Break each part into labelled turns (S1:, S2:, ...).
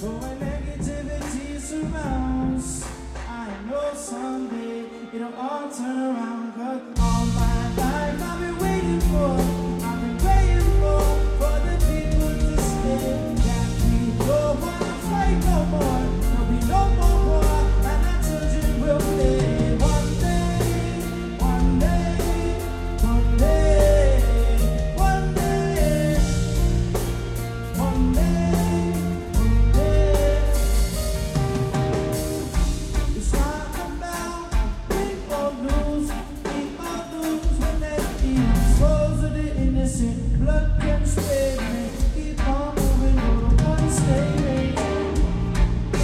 S1: But when negativity surrounds, I know someday it'll all turn around. 'Cause all my life I've been waiting for, I've been praying for the people to stay. That we don't wanna fight no more, there'll be no more war, and our children will play. One day, one day, one day, one day, one day, one day. It's not about win or lose, when that expose of the innocent. Blood can spread, man. Keep on moving, no one stay.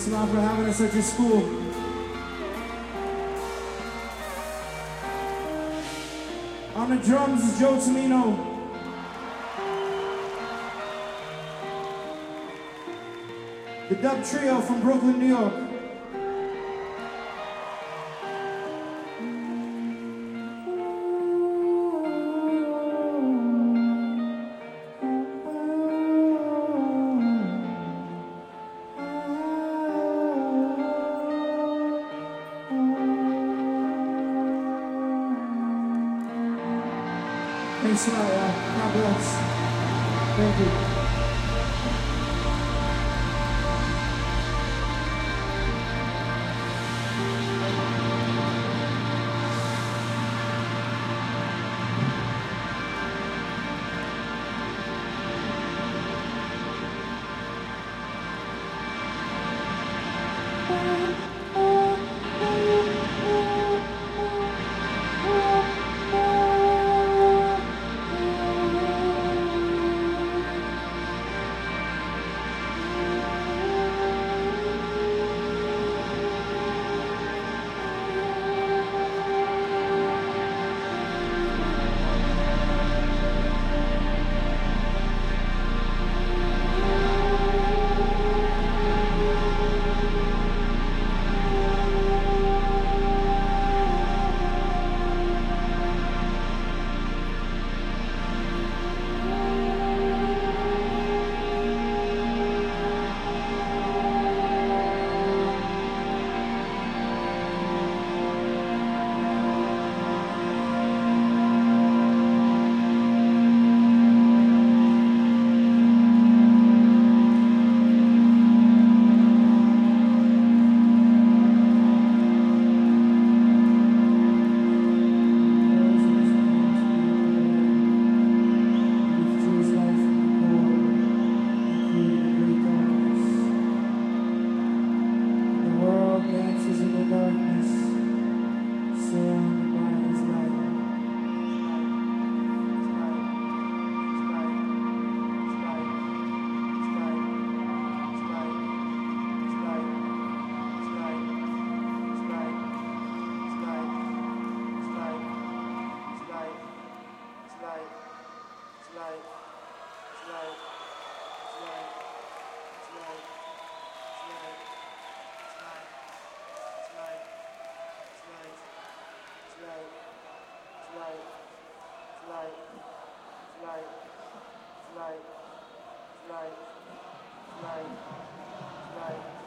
S1: Thanks a lot for having us at your school. On the drums is Joe Tomino. The Dub Trio from Brooklyn, New York. Thanks a lot, y'all. God bless. Thank you. Right.